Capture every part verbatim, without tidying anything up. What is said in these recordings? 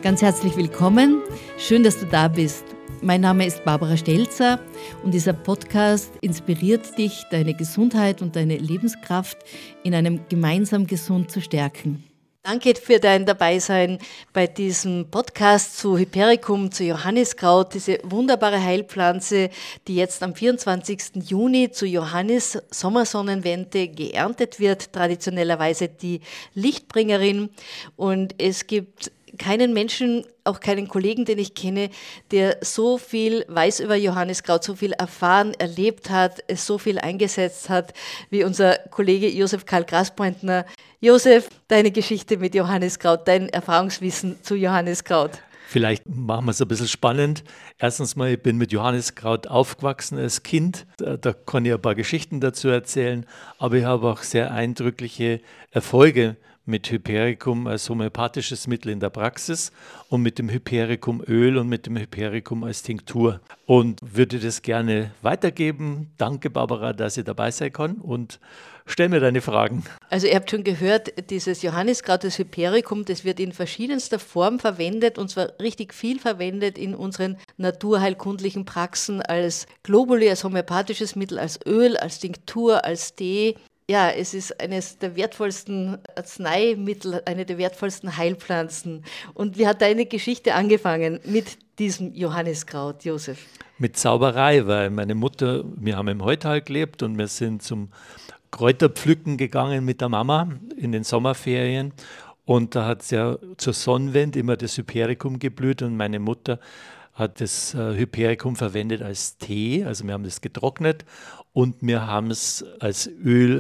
Ganz herzlich willkommen. Schön, dass du da bist. Mein Name ist Barbara Stelzer und dieser Podcast inspiriert dich, deine Gesundheit und deine Lebenskraft in einem gemeinsam gesund zu stärken. Danke für dein Dabeisein bei diesem Podcast zu Hypericum, zu Johanniskraut, diese wunderbare Heilpflanze, die jetzt am vierundzwanzigsten Juni zu Johannis Sommersonnenwende geerntet wird, traditionellerweise die Lichtbringerin. Und es gibt keinen Menschen, auch keinen Kollegen, den ich kenne, der so viel weiß über Johanniskraut, so viel erfahren, erlebt hat, es so viel eingesetzt hat, wie unser Kollege Josef Karl Graspointner. Josef, deine Geschichte mit Johanniskraut, dein Erfahrungswissen zu Johanniskraut. Vielleicht machen wir es ein bisschen spannend. Erstens mal, ich bin mit Johanniskraut aufgewachsen als Kind. Da, da kann ich ein paar Geschichten dazu erzählen. Aber ich habe auch sehr eindrückliche Erfolge mit Hypericum als homöopathisches Mittel in der Praxis und mit dem Hypericum-Öl und mit dem Hypericum als Tinktur. Und würde das gerne weitergeben. Danke, Barbara, dass ich dabei sein kann und stell mir deine Fragen. Also ihr habt schon gehört, dieses Johanniskraut, das Hypericum, das wird in verschiedenster Form verwendet und zwar richtig viel verwendet in unseren naturheilkundlichen Praxen als Globuli, als homöopathisches Mittel, als Öl, als Tinktur, als Tee. Ja, es ist eines der wertvollsten Arzneimittel, eine der wertvollsten Heilpflanzen. Und wie hat deine Geschichte angefangen mit diesem Johanniskraut, Josef? Mit Zauberei, weil meine Mutter, wir haben im Heutal gelebt und wir sind zum Kräuterpflücken gegangen mit der Mama in den Sommerferien. Und da hat es ja zur Sonnenwende immer das Hypericum geblüht und meine Mutter hat das äh, Hypericum verwendet als Tee, also wir haben das getrocknet und wir haben es als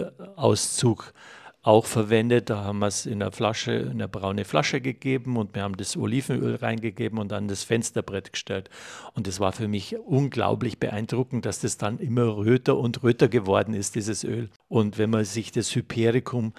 Ölauszug auch verwendet. Da haben wir es in eine Flasche, in eine braune Flasche gegeben und wir haben das Olivenöl reingegeben und an das Fensterbrett gestellt. Und das war für mich unglaublich beeindruckend, dass das dann immer röter und röter geworden ist, dieses Öl. Und wenn man sich das Hypericum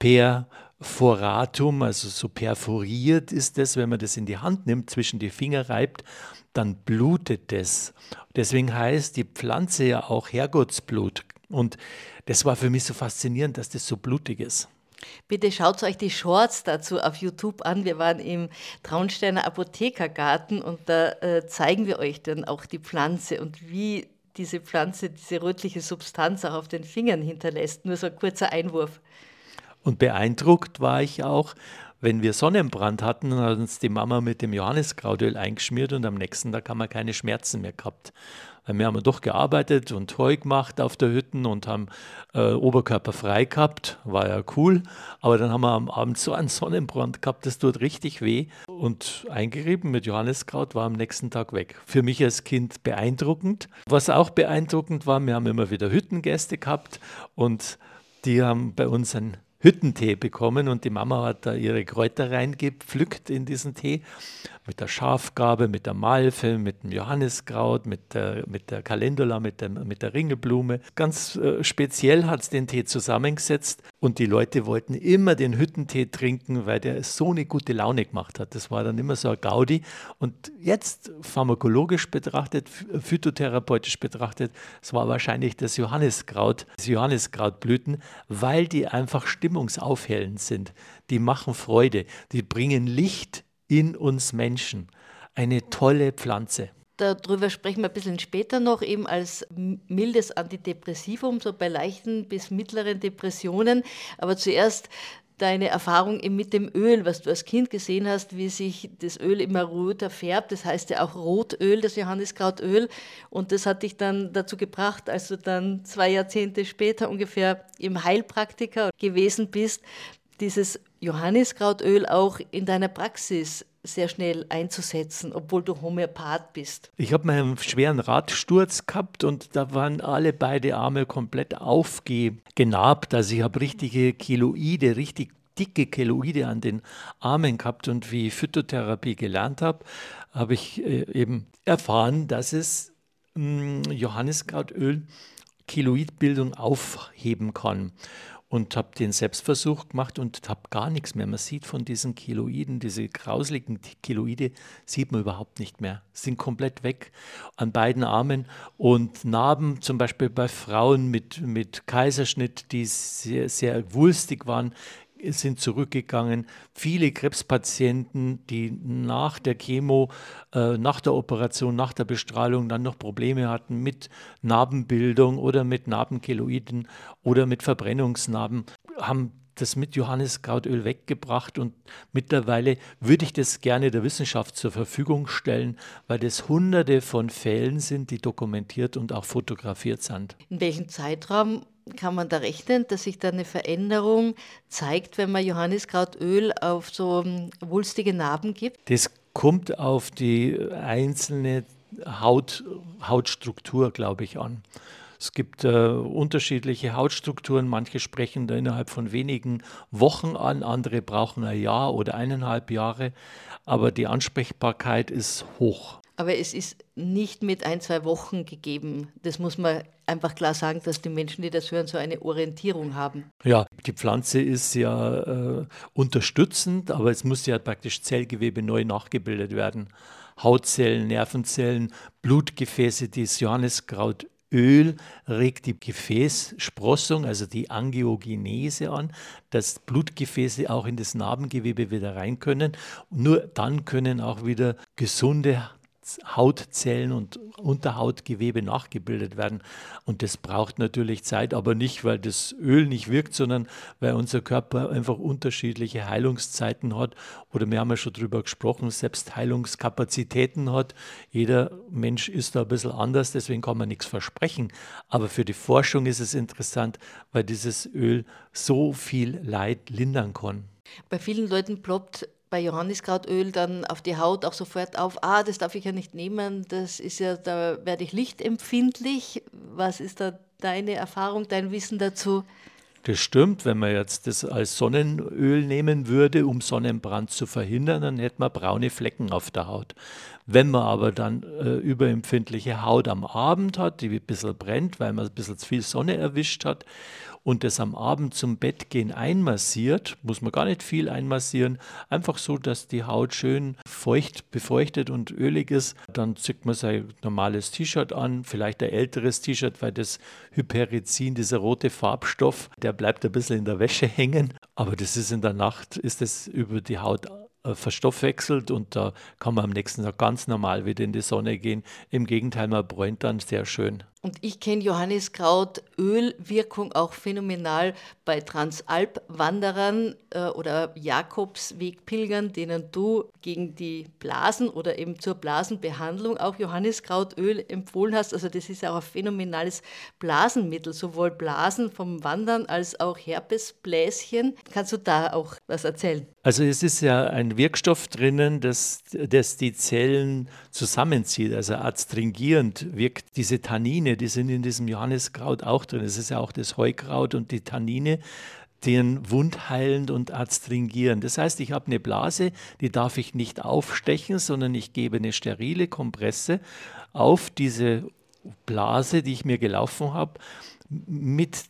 perforatum, also so perforiert ist das, wenn man das in die Hand nimmt, zwischen die Finger reibt, dann blutet das. Deswegen heißt die Pflanze ja auch Herrgottsblut. Und das war für mich so faszinierend, dass das so blutig ist. Bitte schaut euch die Shorts dazu auf YouTube an. Wir waren im Traunsteiner Apothekergarten und da äh, zeigen wir euch dann auch die Pflanze und wie diese Pflanze diese rötliche Substanz auch auf den Fingern hinterlässt. Nur so ein kurzer Einwurf. Und beeindruckt war ich auch, wenn wir Sonnenbrand hatten, dann hat uns die Mama mit dem Johanniskrautöl eingeschmiert und am nächsten Tag haben wir keine Schmerzen mehr gehabt. Weil wir haben doch gearbeitet und Heu gemacht auf der Hütte und haben äh, Oberkörper frei gehabt, war ja cool. Aber dann haben wir am Abend so einen Sonnenbrand gehabt, das tut richtig weh. Und eingerieben mit Johanniskraut war am nächsten Tag weg. Für mich als Kind beeindruckend. Was auch beeindruckend war, wir haben immer wieder Hüttengäste gehabt und die haben bei uns ein Hüttentee bekommen und die Mama hat da ihre Kräuter reingepflückt in diesen Tee mit der Schafgarbe, mit der Malve, mit dem Johanniskraut, mit der, mit der Calendula, mit der, mit der Ringelblume. Ganz äh, speziell hat es den Tee zusammengesetzt und die Leute wollten immer den Hüttentee trinken, weil der so eine gute Laune gemacht hat. Das war dann immer so ein Gaudi und jetzt pharmakologisch betrachtet, phytotherapeutisch betrachtet, es war wahrscheinlich das Johanniskraut, das Johanniskrautblüten, weil die einfach stimmungsaufhellend sind. Die machen Freude, die bringen Licht in uns Menschen. Eine tolle Pflanze. Darüber sprechen wir ein bisschen später noch, eben als mildes Antidepressivum, so bei leichten bis mittleren Depressionen. Aber zuerst deine Erfahrung eben mit dem Öl, was du als Kind gesehen hast, wie sich das Öl immer röter färbt. Das heißt ja auch Rotöl, das Johanniskrautöl. Und das hat dich dann dazu gebracht, als du dann zwei Jahrzehnte später ungefähr im Heilpraktiker gewesen bist, dieses Johanniskrautöl auch in deiner Praxis sehr schnell einzusetzen, obwohl du Homöopath bist. Ich habe mal einen schweren Radsturz gehabt und da waren alle beide Arme komplett aufgenarbt. Also ich habe richtige Keloide, richtig dicke Keloide an den Armen gehabt und wie ich Phytotherapie gelernt habe, habe ich äh, eben erfahren, dass es mh, Johanniskrautöl Keloidbildung aufheben kann. Und habe den Selbstversuch gemacht und habe gar nichts mehr. Man sieht von diesen Keloiden, diese grauseligen Keloide, sieht man überhaupt nicht mehr. Sind komplett weg an beiden Armen. Und Narben, zum Beispiel bei Frauen mit, mit Kaiserschnitt, die sehr, sehr wulstig waren, sind zurückgegangen. Viele Krebspatienten, die nach der Chemo, äh, nach der Operation, nach der Bestrahlung dann noch Probleme hatten mit Narbenbildung oder mit Narbenkeloiden oder mit Verbrennungsnarben, haben das mit Johanniskrautöl weggebracht, und mittlerweile würde ich das gerne der Wissenschaft zur Verfügung stellen, weil das hunderte von Fällen sind, die dokumentiert und auch fotografiert sind. In welchem Zeitraum kann man da rechnen, dass sich da eine Veränderung zeigt, wenn man Johanniskrautöl auf so ähm, wulstige Narben gibt? Das kommt auf die einzelne Haut, Hautstruktur, glaube ich, an. Es gibt äh, unterschiedliche Hautstrukturen, manche sprechen da innerhalb von wenigen Wochen an, andere brauchen ein Jahr oder eineinhalb Jahre, aber die Ansprechbarkeit ist hoch. Aber es ist nicht mit ein, zwei Wochen gegeben. Das muss man einfach klar sagen, dass die Menschen, die das hören, so eine Orientierung haben. Ja, die Pflanze ist ja äh, unterstützend, aber es muss ja praktisch Zellgewebe neu nachgebildet werden. Hautzellen, Nervenzellen, Blutgefäße, das Johanniskrautöl regt die Gefäßsprossung, also die Angiogenese an, dass Blutgefäße auch in das Narbengewebe wieder rein können. Nur dann können auch wieder gesunde Hautzellen und Unterhautgewebe nachgebildet werden. Und das braucht natürlich Zeit, aber nicht, weil das Öl nicht wirkt, sondern weil unser Körper einfach unterschiedliche Heilungszeiten hat. Oder wir haben ja schon drüber gesprochen, selbst Heilungskapazitäten hat. Jeder Mensch ist da ein bisschen anders, deswegen kann man nichts versprechen. Aber für die Forschung ist es interessant, weil dieses Öl so viel Leid lindern kann. Bei vielen Leuten ploppt bei Johanniskrautöl dann auf die Haut auch sofort auf, ah, das darf ich ja nicht nehmen, das ist ja, da werde ich lichtempfindlich. Was ist da deine Erfahrung, dein Wissen dazu? Das stimmt, wenn man jetzt das als Sonnenöl nehmen würde, um Sonnenbrand zu verhindern, dann hätte man braune Flecken auf der Haut. Wenn man aber dann äh, überempfindliche Haut am Abend hat, die ein bisschen brennt, weil man ein bisschen zu viel Sonne erwischt hat, und das am Abend zum Bettgehen einmassiert, muss man gar nicht viel einmassieren, einfach so, dass die Haut schön feucht, befeuchtet und ölig ist. Dann zieht man sein normales T-Shirt an, vielleicht ein älteres T-Shirt, weil das Hyperizin, dieser rote Farbstoff, der bleibt ein bisschen in der Wäsche hängen. Aber das ist in der Nacht, ist das über die Haut äh, verstoffwechselt, und da kann man am nächsten Tag ganz normal wieder in die Sonne gehen. Im Gegenteil, man bräunt dann sehr schön. Und ich kenne Johanniskraut-Ölwirkung auch phänomenal bei Transalp-Wanderern äh, oder Jakobswegpilgern, denen du gegen die Blasen oder eben zur Blasenbehandlung auch Johanniskrautöl empfohlen hast. Also das ist ja auch ein phänomenales Blasenmittel, sowohl Blasen vom Wandern als auch Herpesbläschen. Kannst du da auch was erzählen? Also es ist ja ein Wirkstoff drinnen, das, das die Zellen zusammenzieht, also adstringierend wirkt. Diese Tannine, die sind in diesem Johanniskraut auch drin. Es ist ja auch das Heukraut und die Tannine, die wundheilend und adstringierend. Das heißt, ich habe eine Blase, die darf ich nicht aufstechen, sondern ich gebe eine sterile Kompresse auf diese Blase, die ich mir gelaufen habe, mit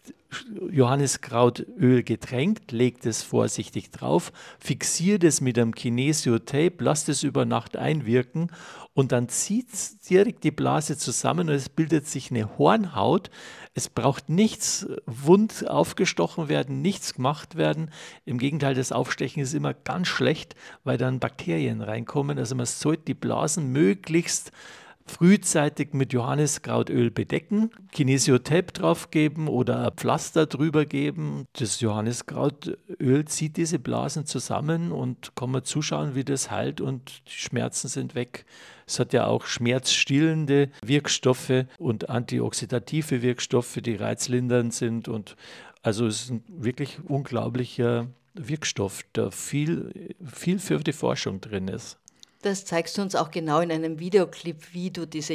Johanniskrautöl getränkt, legt es vorsichtig drauf, fixiert es mit einem Kinesiotape, lasst es über Nacht einwirken, und dann zieht es direkt die Blase zusammen und es bildet sich eine Hornhaut. Es braucht nichts wund aufgestochen werden, nichts gemacht werden. Im Gegenteil, das Aufstechen ist immer ganz schlecht, weil dann Bakterien reinkommen. Also man sollte die Blasen möglichst frühzeitig mit Johanniskrautöl bedecken, Kinesiotape drauf geben oder ein Pflaster drüber geben. Das Johanniskrautöl zieht diese Blasen zusammen, und kann man zuschauen, wie das heilt, und die Schmerzen sind weg. Es hat ja auch schmerzstillende Wirkstoffe und antioxidative Wirkstoffe, die reizlindernd sind, und also es ist ein wirklich unglaublicher Wirkstoff, da viel, viel für die Forschung drin ist. Das zeigst du uns auch genau in einem Videoclip, wie du diese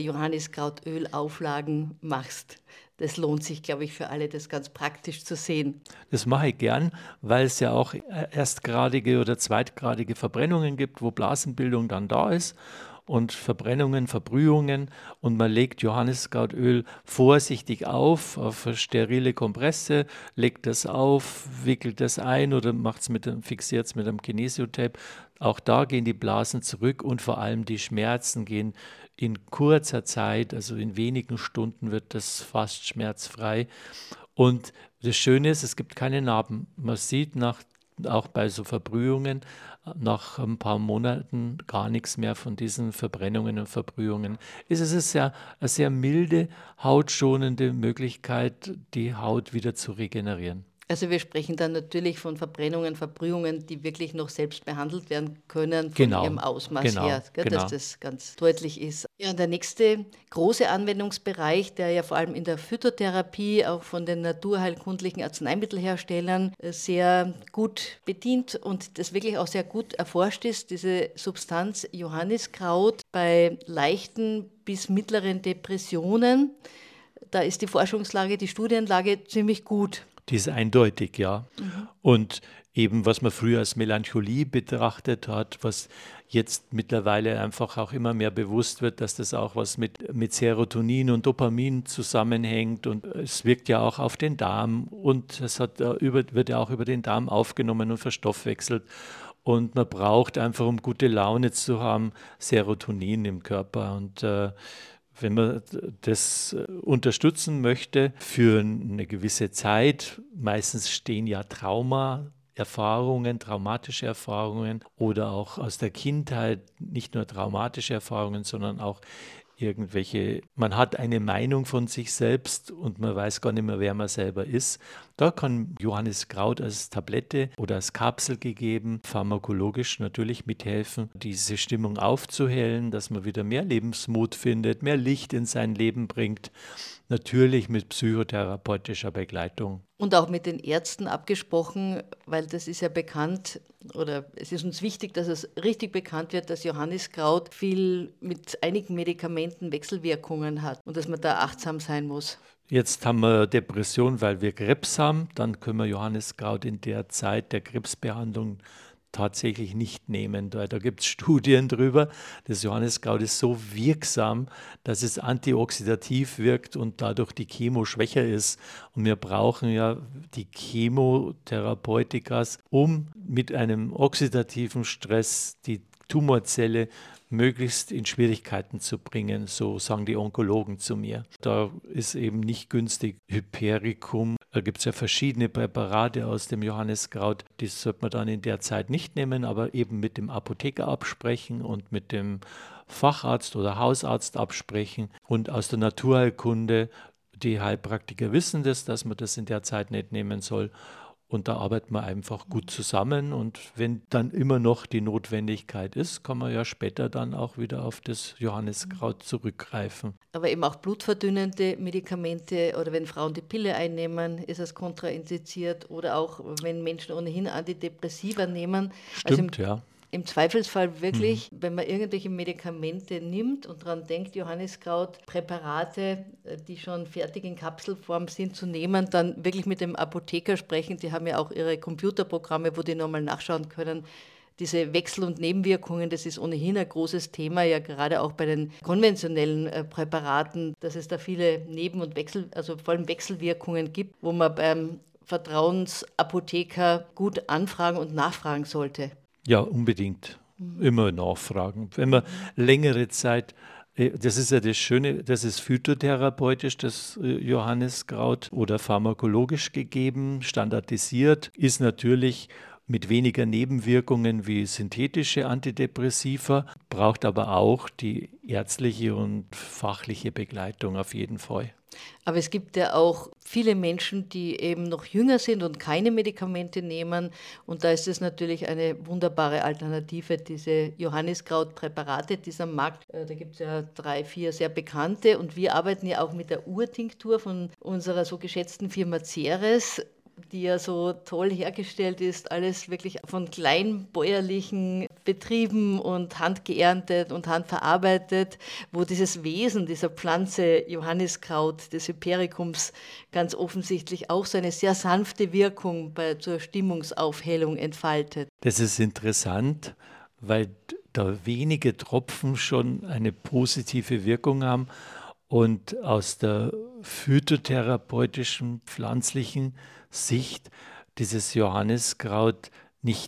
Johanniskrautöl-Auflagen machst. Das lohnt sich, glaube ich, für alle, das ganz praktisch zu sehen. Das mache ich gern, weil es ja auch erstgradige oder zweitgradige Verbrennungen gibt, wo Blasenbildung dann da ist, und Verbrennungen, Verbrühungen, und man legt Johanniskrautöl vorsichtig auf, auf eine sterile Kompresse, legt das auf, wickelt das ein oder macht's mit einem, fixiert es mit einem Kinesiotape. Auch da gehen die Blasen zurück, und vor allem die Schmerzen gehen in kurzer Zeit, also in wenigen Stunden wird das fast schmerzfrei. Und das Schöne ist, es gibt keine Narben. Man sieht nach auch bei so Verbrühungen nach ein paar Monaten gar nichts mehr von diesen Verbrennungen und Verbrühungen. Es ist eine sehr, eine sehr milde, hautschonende Möglichkeit, die Haut wieder zu regenerieren. Also wir sprechen dann natürlich von Verbrennungen, Verbrühungen, die wirklich noch selbst behandelt werden können, von Genau, ihrem Ausmaß genau, her, gell, dass genau. das ganz deutlich ist. Ja, und der nächste große Anwendungsbereich, der ja vor allem in der Phytotherapie auch von den naturheilkundlichen Arzneimittelherstellern äh, sehr gut bedient und das wirklich auch sehr gut erforscht ist, diese Substanz Johanniskraut bei leichten bis mittleren Depressionen. Da ist die Forschungslage, die Studienlage ziemlich gut. Die ist eindeutig, ja. Mhm. Und eben, was man früher als Melancholie betrachtet hat, was jetzt mittlerweile einfach auch immer mehr bewusst wird, dass das auch was mit, mit Serotonin und Dopamin zusammenhängt. Und es wirkt ja auch auf den Darm und es hat, äh, über, wird ja auch über den Darm aufgenommen und verstoffwechselt. Und man braucht einfach, um gute Laune zu haben, Serotonin im Körper. Und äh, wenn man das äh, unterstützen möchte für eine gewisse Zeit, meistens stehen ja Traumaerfahrungen, traumatische Erfahrungen oder auch aus der Kindheit, nicht nur traumatische Erfahrungen, sondern auch irgendwelche, man hat eine Meinung von sich selbst und man weiß gar nicht mehr, wer man selber ist. Da kann Johanniskraut als Tablette oder als Kapsel gegeben, pharmakologisch natürlich mithelfen, diese Stimmung aufzuhellen, dass man wieder mehr Lebensmut findet, mehr Licht in sein Leben bringt, natürlich mit psychotherapeutischer Begleitung. Und auch mit den Ärzten abgesprochen, weil das ist ja bekannt oder es ist uns wichtig, dass es richtig bekannt wird, dass Johanniskraut viel mit einigen Medikamenten Wechselwirkungen hat und dass man da achtsam sein muss. Jetzt haben wir Depression, weil wir Krebs haben. Dann können wir Johanniskraut in der Zeit der Krebsbehandlung tatsächlich nicht nehmen. Da, da gibt es Studien drüber. Das Johanniskraut ist so wirksam, dass es antioxidativ wirkt und dadurch die Chemo schwächer ist. Und wir brauchen ja die Chemotherapeutikas, um mit einem oxidativen Stress die Tumorzelle möglichst in Schwierigkeiten zu bringen, so sagen die Onkologen zu mir. Da ist eben nicht günstig Hypericum. Da gibt es ja verschiedene Präparate aus dem Johanniskraut. Die sollte man dann in der Zeit nicht nehmen, aber eben mit dem Apotheker absprechen und mit dem Facharzt oder Hausarzt absprechen. Und aus der Naturheilkunde, die Heilpraktiker wissen das, dass man das in der Zeit nicht nehmen soll. Und da arbeiten wir einfach gut zusammen. Und wenn dann immer noch die Notwendigkeit ist, kann man ja später dann auch wieder auf das Johanniskraut zurückgreifen. Aber eben auch blutverdünnende Medikamente oder wenn Frauen die Pille einnehmen, ist es kontraindiziert. Oder auch wenn Menschen ohnehin Antidepressiva nehmen. Also im, Stimmt, ja. im Zweifelsfall wirklich, wenn man irgendwelche Medikamente nimmt und daran denkt, Johanniskraut, Präparate, äh, die schon fertig in Kapselform sind, zu nehmen, dann wirklich mit dem Apotheker sprechen. Die haben ja auch ihre Computerprogramme, wo die nochmal nachschauen können. Diese Wechsel- und Nebenwirkungen, das ist ohnehin ein großes Thema, ja gerade auch bei den konventionellen äh, Präparaten, dass es da viele Neben- und Wechsel, also vor allem Wechselwirkungen gibt, wo man beim Vertrauensapotheker gut anfragen und nachfragen sollte. Ja, unbedingt. Immer nachfragen. Wenn man längere Zeit, äh, das ist ja das Schöne, das ist phytotherapeutisch, das äh, Johanniskraut oder pharmakologisch gegeben, standardisiert, ist natürlich mit weniger Nebenwirkungen wie synthetische Antidepressiva, braucht aber auch die ärztliche und fachliche Begleitung auf jeden Fall. Aber es gibt ja auch viele Menschen, die eben noch jünger sind und keine Medikamente nehmen. Und da ist es natürlich eine wunderbare Alternative, diese Johanniskrautpräparate, die es am Markt, äh, da gibt es ja drei, vier sehr bekannte. Und wir arbeiten ja auch mit der Urtinktur von unserer so geschätzten Firma Ceres, die ja so toll hergestellt ist, alles wirklich von kleinbäuerlichen Betrieben und handgeerntet und handverarbeitet, wo dieses Wesen dieser Pflanze Johanniskraut, des Hypericums, ganz offensichtlich auch so eine sehr sanfte Wirkung bei, zur Stimmungsaufhellung entfaltet. Das ist interessant, weil da wenige Tropfen schon eine positive Wirkung haben und aus der phytotherapeutischen, pflanzlichen Sicht dieses Johanniskraut nicht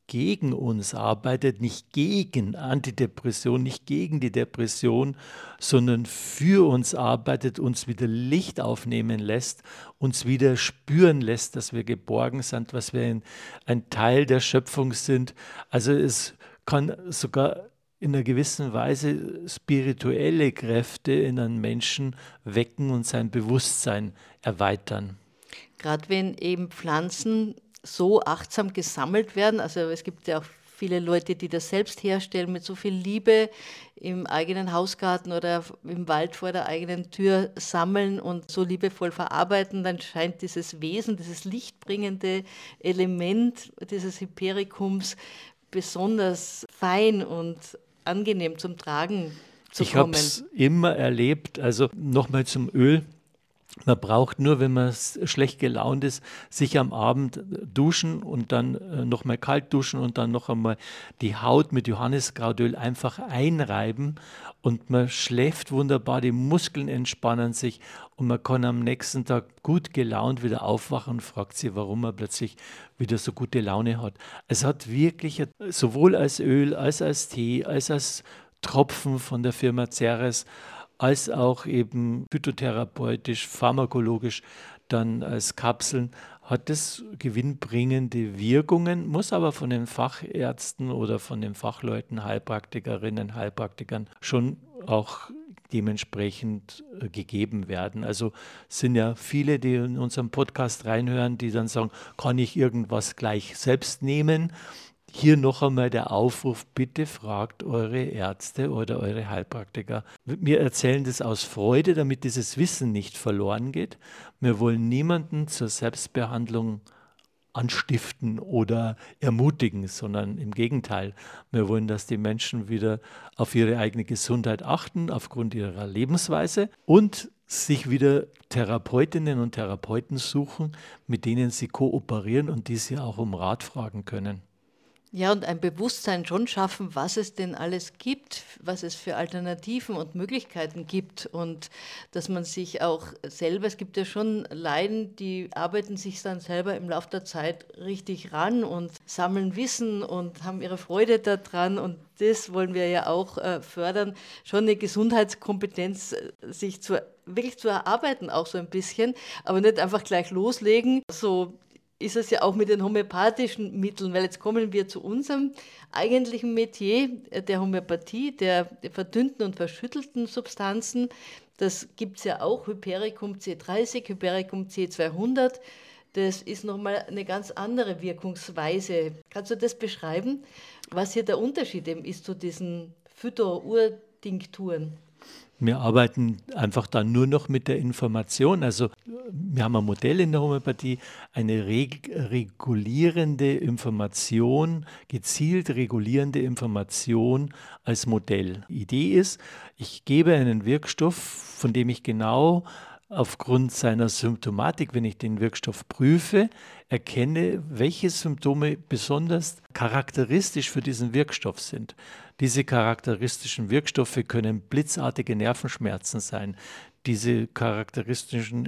gegen uns arbeitet, nicht gegen Antidepression, nicht gegen die Depression, sondern für uns arbeitet, uns wieder Licht aufnehmen lässt, uns wieder spüren lässt, dass wir geborgen sind, was wir ein, ein Teil der Schöpfung sind. Also es kann sogar in einer gewissen Weise spirituelle Kräfte in einem Menschen wecken und sein Bewusstsein erweitern. Gerade wenn eben Pflanzen so achtsam gesammelt werden, also es gibt ja auch viele Leute, die das selbst herstellen, mit so viel Liebe im eigenen Hausgarten oder im Wald vor der eigenen Tür sammeln und so liebevoll verarbeiten, dann scheint dieses Wesen, dieses lichtbringende Element dieses Hyperikums besonders fein und angenehm zum Tragen zu Ich habe kommen. es immer erlebt, also nochmal zum Öl. Man braucht nur, wenn man s- schlecht gelaunt ist, sich am Abend duschen und dann äh, nochmal kalt duschen und dann noch einmal die Haut mit Johanniskrautöl einfach einreiben und man schläft wunderbar, die Muskeln entspannen sich und man kann am nächsten Tag gut gelaunt wieder aufwachen und fragt sich, warum man plötzlich wieder so gute Laune hat. Es hat wirklich, ein- sowohl als Öl, als als Tee, als als Tropfen von der Firma Ceres, als auch eben phytotherapeutisch, pharmakologisch, dann als Kapseln, hat es gewinnbringende Wirkungen, muss aber von den Fachärzten oder von den Fachleuten, Heilpraktikerinnen, Heilpraktikern schon auch dementsprechend äh, gegeben werden. Also sind ja viele, die in unserem Podcast reinhören, die dann sagen, kann ich irgendwas gleich selbst nehmen? Hier noch einmal der Aufruf, bitte fragt eure Ärzte oder eure Heilpraktiker. Wir erzählen das aus Freude, damit dieses Wissen nicht verloren geht. Wir wollen niemanden zur Selbstbehandlung anstiften oder ermutigen, sondern im Gegenteil. Wir wollen, dass die Menschen wieder auf ihre eigene Gesundheit achten, aufgrund ihrer Lebensweise und sich wieder Therapeutinnen und Therapeuten suchen, mit denen sie kooperieren und die sie auch um Rat fragen können. Ja, und ein Bewusstsein schon schaffen, was es denn alles gibt, was es für Alternativen und Möglichkeiten gibt und dass man sich auch selber, es gibt ja schon Laien, die arbeiten sich dann selber im Laufe der Zeit richtig ran und sammeln Wissen und haben ihre Freude daran und das wollen wir ja auch äh, fördern, schon eine Gesundheitskompetenz äh, sich zu, wirklich zu erarbeiten, auch so ein bisschen, aber nicht einfach gleich loslegen, so ist es ja auch mit den homöopathischen Mitteln, weil jetzt kommen wir zu unserem eigentlichen Metier äh, der Homöopathie, der verdünnten und verschüttelten Substanzen. Das gibt es ja auch, Hypericum C dreißig, Hypericum C zweihundert. Das ist nochmal eine ganz andere Wirkungsweise. Kannst du das beschreiben, was hier der Unterschied eben ist zu diesen Phyto-Urtinkturen? Wir arbeiten einfach dann nur noch mit der Information. Also wir haben ein Modell in der Homöopathie, eine reg regulierende Information, gezielt regulierende Information als Modell. Die Idee ist, ich gebe einen Wirkstoff, von dem ich genau aufgrund seiner Symptomatik, wenn ich den Wirkstoff prüfe, erkenne, welche Symptome besonders charakteristisch für diesen Wirkstoff sind. Diese charakteristischen Wirkstoffe können blitzartige Nervenschmerzen sein. Diese charakteristischen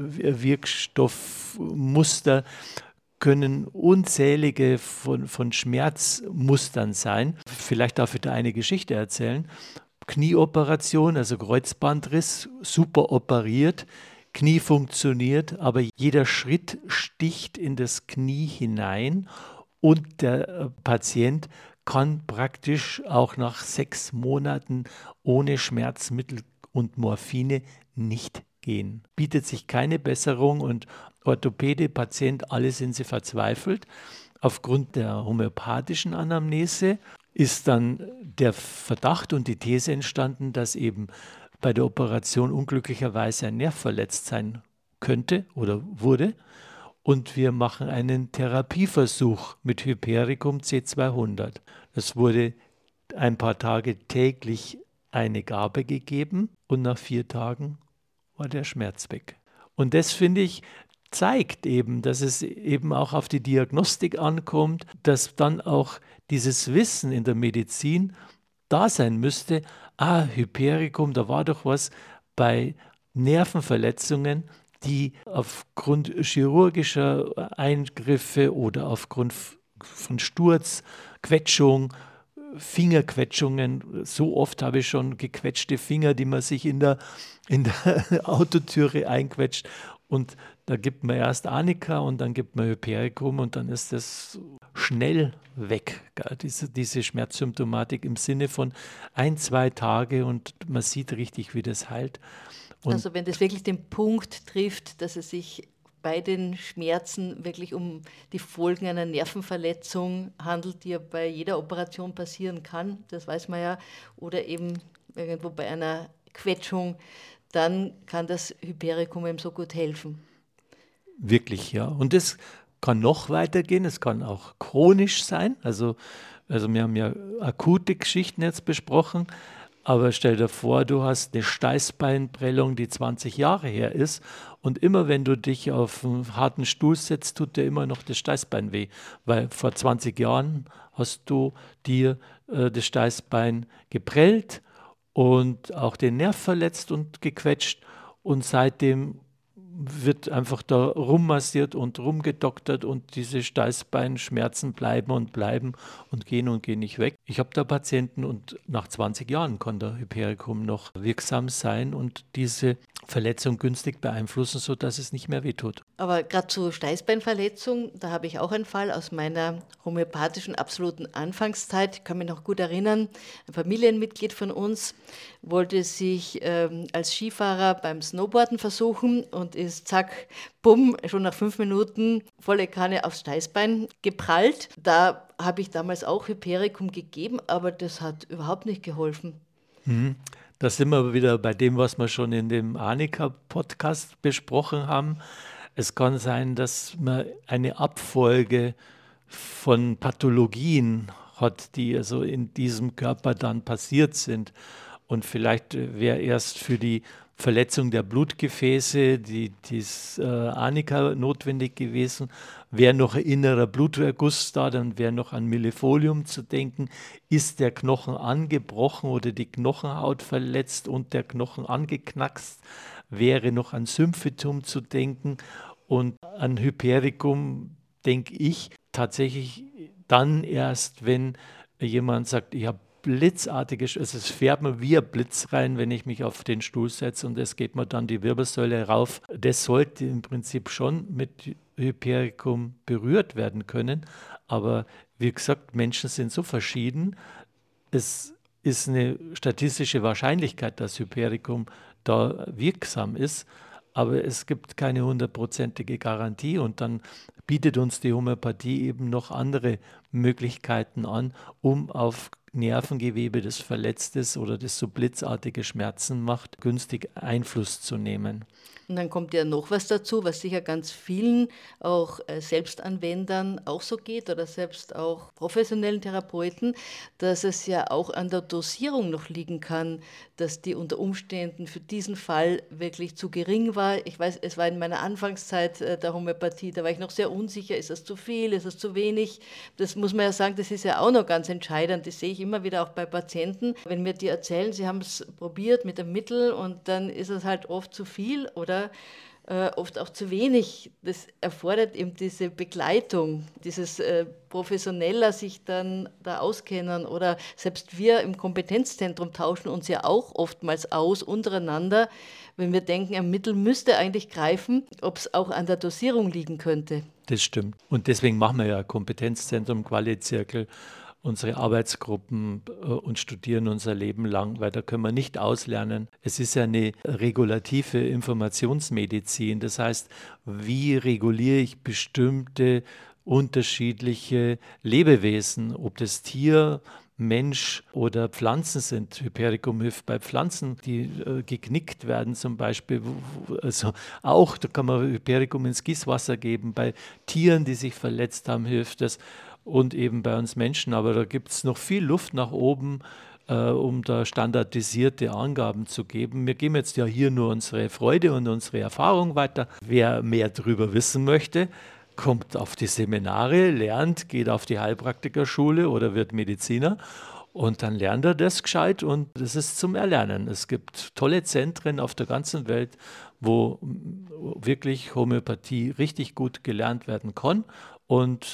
Wirkstoffmuster können unzählige von, von Schmerzmustern sein. Vielleicht darf ich da eine Geschichte erzählen. Knieoperation, also Kreuzbandriss, super operiert, Knie funktioniert, aber jeder Schritt sticht in das Knie hinein und der äh, Patient kann praktisch auch nach sechs Monaten ohne Schmerzmittel und Morphine nicht gehen. Bietet sich keine Besserung und Orthopäde, Patient, alle sind sie verzweifelt. Aufgrund der homöopathischen Anamnese ist dann der Verdacht und die These entstanden, dass eben bei der Operation unglücklicherweise ein Nerv verletzt sein könnte oder wurde. Und wir machen einen Therapieversuch mit Hypericum C zweihundert. Es wurde ein paar Tage täglich eine Gabe gegeben und nach vier Tagen war der Schmerz weg. Und das, finde ich, zeigt eben, dass es eben auch auf die Diagnostik ankommt, dass dann auch dieses Wissen in der Medizin da sein müsste. Ah, Hypericum, da war doch was bei Nervenverletzungen, die aufgrund chirurgischer Eingriffe oder aufgrund von Sturz, Quetschung, Fingerquetschungen. So oft habe ich schon gequetschte Finger, die man sich in der, in der Autotüre einquetscht. Und da gibt man erst Arnika und dann gibt man Hypericum und dann ist das schnell weg. Gell? Diese, diese Schmerzsymptomatik im Sinne von ein, zwei Tage und man sieht richtig, wie das heilt. Und also wenn das wirklich den Punkt trifft, dass es sich bei den Schmerzen wirklich um die Folgen einer Nervenverletzung handelt, die ja bei jeder Operation passieren kann, das weiß man ja, oder eben irgendwo bei einer Quetschung, dann kann das Hypericum eben so gut helfen. Wirklich, ja. Und es kann noch weitergehen, es kann auch chronisch sein. Also, also wir haben ja akute Geschichten jetzt besprochen, aber stell dir vor, du hast eine Steißbeinprellung, die zwanzig Jahre her ist und immer wenn du dich auf einen harten Stuhl setzt, tut dir immer noch das Steißbein weh, weil vor zwanzig Jahren hast du dir äh, das Steißbein geprellt und auch den Nerv verletzt und gequetscht und seitdem wird einfach da rummassiert und rumgedoktert und diese Steißbeinschmerzen bleiben und bleiben und gehen und gehen nicht weg. Ich habe da Patienten und nach zwanzig Jahren kann der Hypericum noch wirksam sein und diese Verletzung günstig beeinflussen, sodass es nicht mehr wehtut. Aber gerade zur Steißbeinverletzung, da habe ich auch einen Fall aus meiner homöopathischen absoluten Anfangszeit. Ich kann mich noch gut erinnern, ein Familienmitglied von uns wollte sich ähm, als Skifahrer beim Snowboarden versuchen und ist zack, bumm, schon nach fünf Minuten volle Kanne aufs Steißbein geprallt. Da habe ich damals auch Hypericum gegeben, aber das hat überhaupt nicht geholfen. Mhm. Da sind wir wieder bei dem, was wir schon in dem Arnika-Podcast besprochen haben. Es kann sein, dass man eine Abfolge von Pathologien hat, die also in diesem Körper dann passiert sind. Und vielleicht wäre erst für die Verletzung der Blutgefäße, die, dies äh, Arnika notwendig gewesen, wäre noch ein innerer Bluterguss da, dann wäre noch an Millefolium zu denken. Ist der Knochen angebrochen oder die Knochenhaut verletzt und der Knochen angeknackst, wäre noch an Symphytum zu denken und an Hypericum denke ich tatsächlich dann erst, wenn jemand sagt, ich habe blitzartige, also es fährt mir wie ein Blitz rein, wenn ich mich auf den Stuhl setze und es geht mir dann die Wirbelsäule rauf. Das sollte im Prinzip schon mit Hypericum berührt werden können, aber wie gesagt, Menschen sind so verschieden. Es ist eine statistische Wahrscheinlichkeit, dass Hypericum da wirksam ist, aber es gibt keine hundertprozentige Garantie und dann bietet uns die Homöopathie eben noch andere Möglichkeiten an, um auf Nervengewebe, das verletzt ist oder das so blitzartige Schmerzen macht, günstig Einfluss zu nehmen. Und dann kommt ja noch was dazu, was sicher ganz vielen auch äh, Selbstanwendern auch so geht oder selbst auch professionellen Therapeuten, dass es ja auch an der Dosierung noch liegen kann, dass die unter Umständen für diesen Fall wirklich zu gering war. Ich weiß, es war in meiner Anfangszeit äh, der Homöopathie, da war ich noch sehr unsicher, ist das zu viel, ist das zu wenig? Das muss man ja sagen, das ist ja auch noch ganz entscheidend. Das sehe ich immer wieder auch bei Patienten. Wenn mir die erzählen, sie haben es probiert mit dem Mittel und dann ist es halt oft zu viel oder äh, oft auch zu wenig. Das erfordert eben diese Begleitung, dieses äh, professioneller sich dann da auskennen oder selbst wir im Kompetenzzentrum tauschen uns ja auch oftmals aus untereinander, wenn wir denken, ein Mittel müsste eigentlich greifen, ob es auch an der Dosierung liegen könnte. Das stimmt. Und deswegen machen wir ja Kompetenzzentrum, Quali-Zirkel, unsere Arbeitsgruppen äh, und studieren unser Leben lang, weil da können wir nicht auslernen. Es ist ja eine regulative Informationsmedizin. Das heißt, wie reguliere ich bestimmte unterschiedliche Lebewesen, ob das Tier, Mensch oder Pflanzen sind. Hypericum hilft bei Pflanzen, die äh, geknickt werden zum Beispiel. Also auch, da kann man Hypericum ins Gießwasser geben. Bei Tieren, die sich verletzt haben, hilft das. Und eben bei uns Menschen. Aber da gibt es noch viel Luft nach oben, äh, um da standardisierte Angaben zu geben. Wir geben jetzt ja hier nur unsere Freude und unsere Erfahrung weiter. Wer mehr darüber wissen möchte, kommt auf die Seminare, lernt, geht auf die Heilpraktikerschule oder wird Mediziner und dann lernt er das gescheit und das ist zum Erlernen. Es gibt tolle Zentren auf der ganzen Welt, wo wirklich Homöopathie richtig gut gelernt werden kann und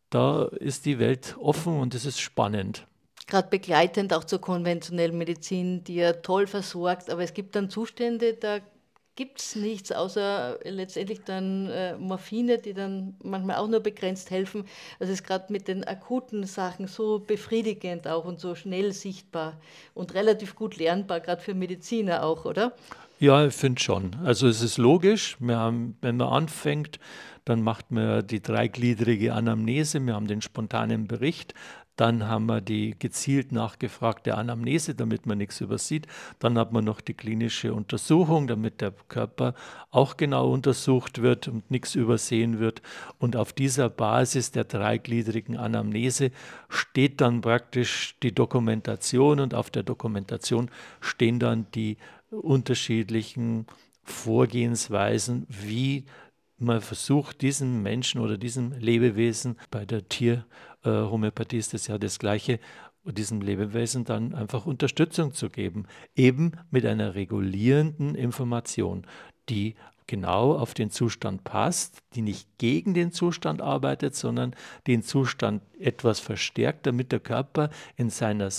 da ist die Welt offen und es ist spannend. Gerade begleitend auch zur konventionellen Medizin, die ja toll versorgt, aber es gibt dann Zustände, da gibt es nichts, außer letztendlich dann äh, Morphine, die dann manchmal auch nur begrenzt helfen. Also es ist gerade mit den akuten Sachen so befriedigend auch und so schnell sichtbar und relativ gut lernbar, gerade für Mediziner auch, oder? Ja, ich finde schon. Also es ist logisch, wir haben, wenn man anfängt, dann macht man die dreigliedrige Anamnese, wir haben den spontanen Bericht, dann haben wir die gezielt nachgefragte Anamnese, damit man nichts übersieht, dann hat man noch die klinische Untersuchung, damit der Körper auch genau untersucht wird und nichts übersehen wird, und auf dieser Basis der dreigliedrigen Anamnese steht dann praktisch die Dokumentation, und auf der Dokumentation stehen dann die unterschiedlichen Vorgehensweisen, wie man versucht, diesem Menschen oder diesem Lebewesen, bei der Tierhomöopathie ist das ja das Gleiche, diesem Lebewesen dann einfach Unterstützung zu geben, eben mit einer regulierenden Information, die genau auf den Zustand passt, die nicht gegen den Zustand arbeitet, sondern den Zustand etwas verstärkt, damit der Körper in seiner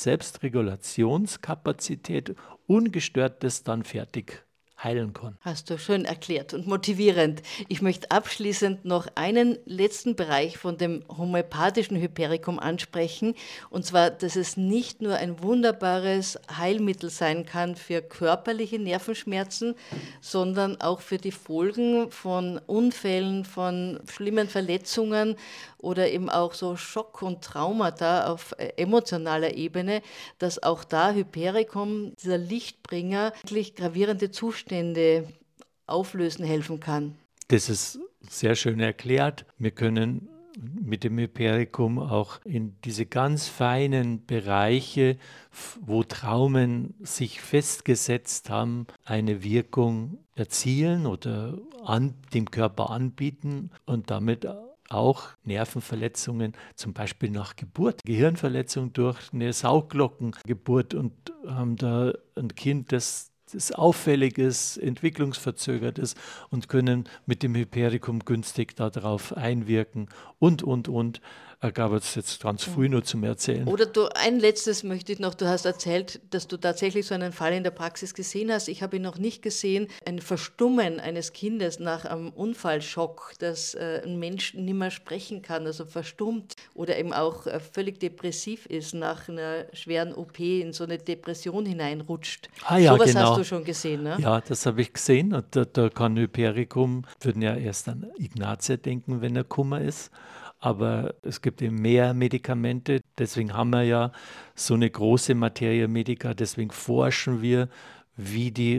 Selbstregulationskapazität ungestört das dann fertig heilen kann. Hast du schön erklärt und motivierend. Ich möchte abschließend noch einen letzten Bereich von dem homöopathischen Hyperikum ansprechen, und zwar, dass es nicht nur ein wunderbares Heilmittel sein kann für körperliche Nervenschmerzen, sondern auch für die Folgen von Unfällen, von schlimmen Verletzungen oder eben auch so Schock und Traumata auf emotionaler Ebene, dass auch da Hyperikum, dieser Lichtbringer, wirklich gravierende Zustände auflösen helfen kann. Das ist sehr schön erklärt. Wir können mit dem Hyperikum auch in diese ganz feinen Bereiche, wo Traumen sich festgesetzt haben, eine Wirkung erzielen oder an, dem Körper anbieten und damit auch Nervenverletzungen, zum Beispiel nach Geburt, Gehirnverletzung durch eine Sauglockengeburt, und haben da ein Kind, das, das auffällig ist, entwicklungsverzögert ist, und können mit dem Hyperikum günstig darauf einwirken und, und, und. Er gab es jetzt ganz früh nur zum Erzählen. Oder du, ein letztes möchte ich noch, du hast erzählt, dass du tatsächlich so einen Fall in der Praxis gesehen hast. Ich habe ihn noch nicht gesehen. Ein Verstummen eines Kindes nach einem Unfallschock, dass äh, ein Mensch nicht mehr sprechen kann, also verstummt oder eben auch äh, völlig depressiv ist, nach einer schweren O P in so eine Depression hineinrutscht. Ah ja, Sowas genau. hast du schon gesehen, ne? Ja, das habe ich gesehen, und da, da kann Hyperikum, würden ja erst an Ignatia denken, wenn er Kummer ist. Aber es gibt eben mehr Medikamente, deswegen haben wir ja so eine große Materia Medica, deswegen forschen wir, wie die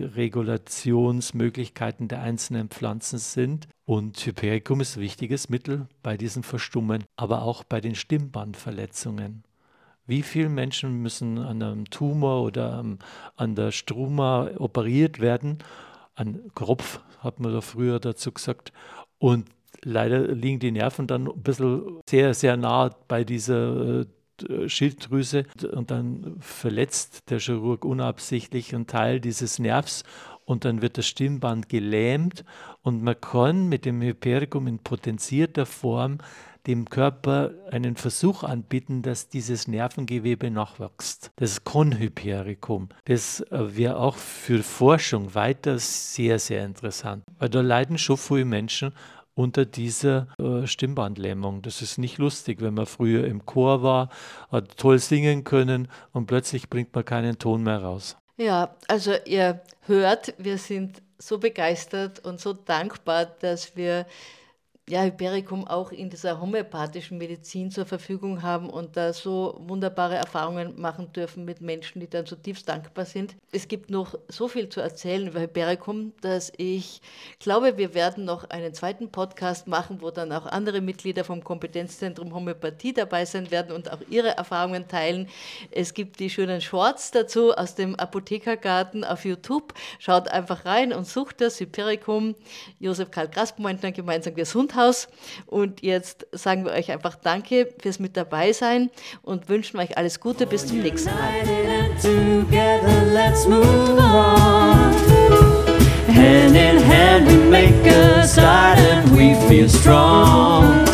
Regulationsmöglichkeiten der einzelnen Pflanzen sind. Und Hyperikum ist ein wichtiges Mittel bei diesen Verstummen, aber auch bei den Stimmbandverletzungen. Wie viele Menschen müssen an einem Tumor oder an der Struma operiert werden? An Kropf hat man da früher dazu gesagt. Und leider liegen die Nerven dann ein bisschen sehr, sehr nah bei dieser äh, Schilddrüse, und dann verletzt der Chirurg unabsichtlich einen Teil dieses Nervs, und dann wird das Stimmband gelähmt, und man kann mit dem Hyperikum in potenzierter Form dem Körper einen Versuch anbieten, dass dieses Nervengewebe nachwächst. Das Konhyperikum. Das wäre auch für Forschung weiter sehr, sehr interessant, weil da leiden schon viele Menschen unter dieser äh, Stimmbandlähmung. Das ist nicht lustig, wenn man früher im Chor war, hat toll singen können, und plötzlich bringt man keinen Ton mehr raus. Ja, also ihr hört, wir sind so begeistert und so dankbar, dass wir ja, Hyperikum auch in dieser homöopathischen Medizin zur Verfügung haben und da so wunderbare Erfahrungen machen dürfen mit Menschen, die dann zutiefst dankbar sind. Es gibt noch so viel zu erzählen über Hyperikum, dass ich glaube, wir werden noch einen zweiten Podcast machen, wo dann auch andere Mitglieder vom Kompetenzzentrum Homöopathie dabei sein werden und auch ihre Erfahrungen teilen. Es gibt die schönen Shorts dazu aus dem Apothekergarten auf YouTube. Schaut einfach rein und sucht das Hyperikum. Josef Karl Graspointner, gemeinsam Gesundheit. Und jetzt sagen wir euch einfach Danke fürs mit dabei sein und wünschen euch alles Gute bis zum nächsten Mal. Hand in hand we make a start and we feel strong.